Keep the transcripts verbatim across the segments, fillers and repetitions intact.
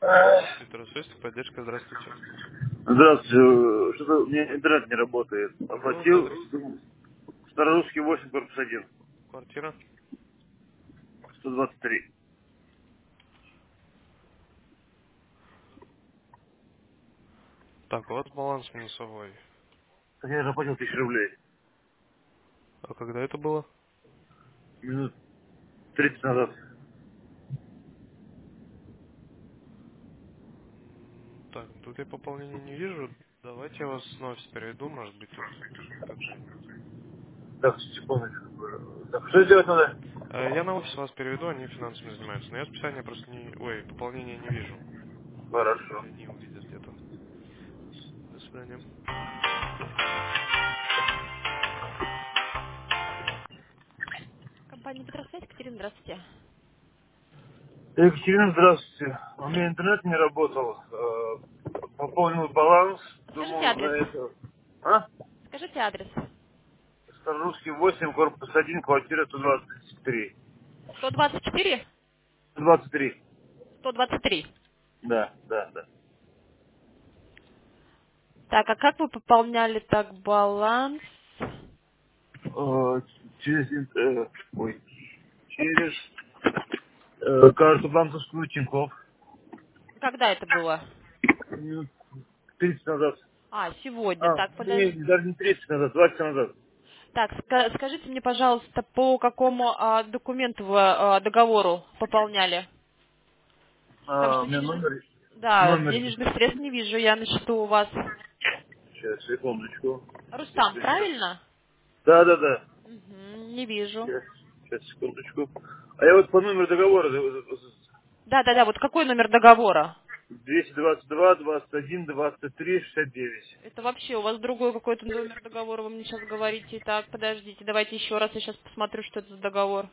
Здравствуйте, поддержка, здравствуйте. Здравствуйте. Что-то у меня интернет не работает. Какой у вас Оплатил адрес? Старорусский восемь, корпус один, Квартира? сто двадцать три. Так, у вас баланс минусовой. Так я заплатил тысячу рублей. А когда это было? Минут тридцать назад. М, Так, тут я пополнения не вижу. Давайте я вас снова переведу, может быть, тут какая-нибудь. Так, секундочку. Так, что делать надо? Э, Я на офис вас переведу, они финансами занимаются. Но я специально просто не... Ой, пополнения не вижу. Может быть, Хорошо. они увидят где-то. До свидания. Компания Петросвязь, Екатерина, здравствуйте. Екатерина, здравствуйте. У меня интернет не работал. Э, Пополнил баланс. Скажите Думаю, на адрес. это... А? Скажите адрес. Старорусский восемь, корпус один, квартира сто двадцать три. сто двадцать четыре? сто двадцать три. сто двадцать три. Да, да, да. Так, а как вы пополняли так баланс? Э, через... ин- э, ой. Через э, карту банковскую Тинькофф. Когда это было? Минут тридцать назад. А, сегодня. А, Так, не, подожди. даже не тридцать назад, два часа назад. Так, ска- скажите мне, пожалуйста, по какому а, документу вы а, договору пополняли? Потому А, у что меня денежных... номер... Да, Номер... денежных средств не вижу я на счету у вас. Сейчас, секундочку. Сейчас, Рустам, сейчас. правильно? Да, да, да. Мгм, не вижу. Сейчас, сейчас, секундочку. А я вот по номеру договора Да-да-да, вот какой номер договора? двести двадцать два, двадцать один, двадцать три, шестьдесят девять. Это вообще у вас другой какой-то номер договора, вы мне сейчас говорите. Так, подождите, давайте еще раз, я сейчас посмотрю, что это за договор.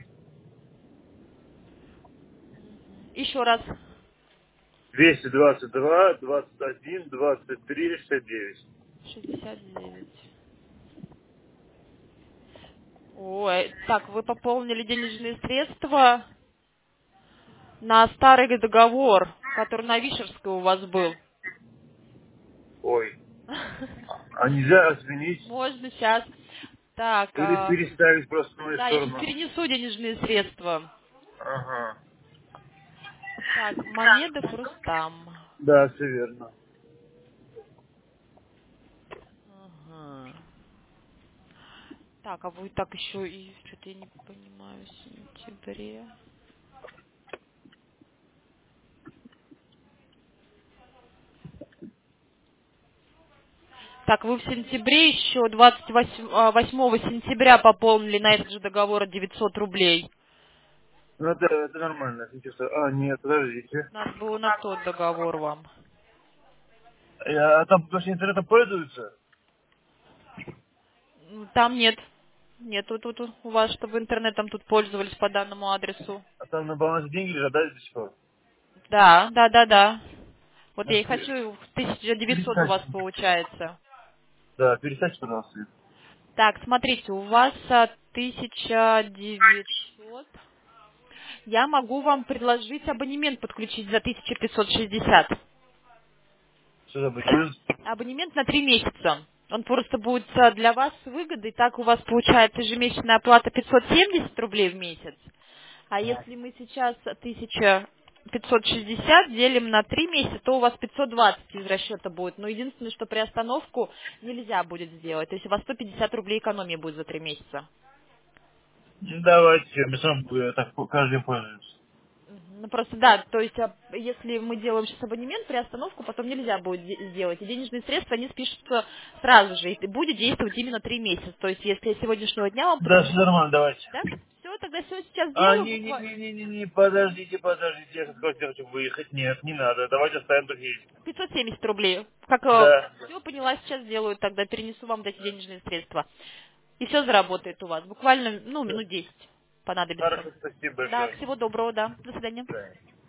Еще раз. двести двадцать два, двадцать один, двадцать три, шестьдесят девять. шестьдесят девять. Ой, так, вы пополнили денежные средства на старый договор, который на Вишерской у вас был. Ой. А нельзя отменить Можно сейчас. Так, или а, переставить просто на мою да, я сейчас сторону? перенесу денежные средства. Ага. Так, Мамедов Рустам. Да, все верно. Ага. Так, а вы так еще и что-то я не понимаю, в сентябре. Так, вы в сентябре еще двадцать восьмого сентября пополнили на этот же договор девятьсот рублей. Ну, это, это нормально. Сейчас... А, нет, подождите. Надо было на тот договор вам. Я, а там просто интернетом пользуются? Ну, там нет. Нет, тут, тут у вас, чтобы интернетом тут пользовались по данному адресу. А там на балансе деньги лежат, да, до сих пор? Да, да, да, да. Вот А, я и пе- хочу, тысяча девятьсот у Переставьте. вас получается. Да, переставьте, пожалуйста. Так, смотрите, у вас а, тысяча девятьсот. Я могу вам предложить абонемент подключить за тысячу пятьсот шестьдесят. Что за абонемент? Абонемент на три месяца. Он просто будет а, для вас с выгодой. Так у вас получается ежемесячная оплата пятьсот семьдесят рублей в месяц. А если мы сейчас тысяча пятьсот шестьдесят делим на три месяца, то у вас пятьсот двадцать из расчета будет. Но единственное, что приостановку нельзя будет сделать. То есть у вас сто пятьдесят рублей экономии будет за три месяца. Ну, давайте, мы сам э, так по- каждый день пользуемся. Мгм. Ну просто да, то есть а, если мы делаем сейчас абонемент, приостановку потом нельзя будет де- сделать. И денежные средства, они спишутся сразу же. И будет действовать именно три месяца. То есть если я с сегодняшнего дня вам Да, все подключу... нормально, давайте. Да? Все, тогда все сейчас А, сделаю буквально. не-не-не-не-не, подождите, подождите, я хотел хочу выехать. Нет, не надо, давайте оставим как есть. пятьсот семьдесят рублей. Как Да. все поняла, сейчас сделаю, тогда перенесу вам эти денежные средства. И все заработает у вас. Буквально, ну, Да. минут десять понадобится. Хорошо, спасибо Да, большое. всего доброго, да. До свидания. Да.